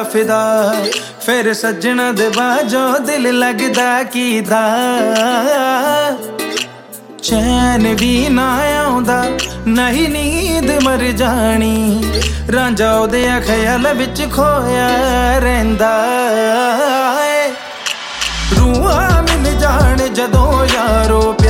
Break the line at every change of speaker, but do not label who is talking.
फिदा फिर सज्जणा दे बाजों दिल लगदा कीदा चैन भी ना आउंदा नहीं नींद मर जानी रांझा ओदे ख्याल विच खोया रहिंदा रूहां मिल जान जदों यारो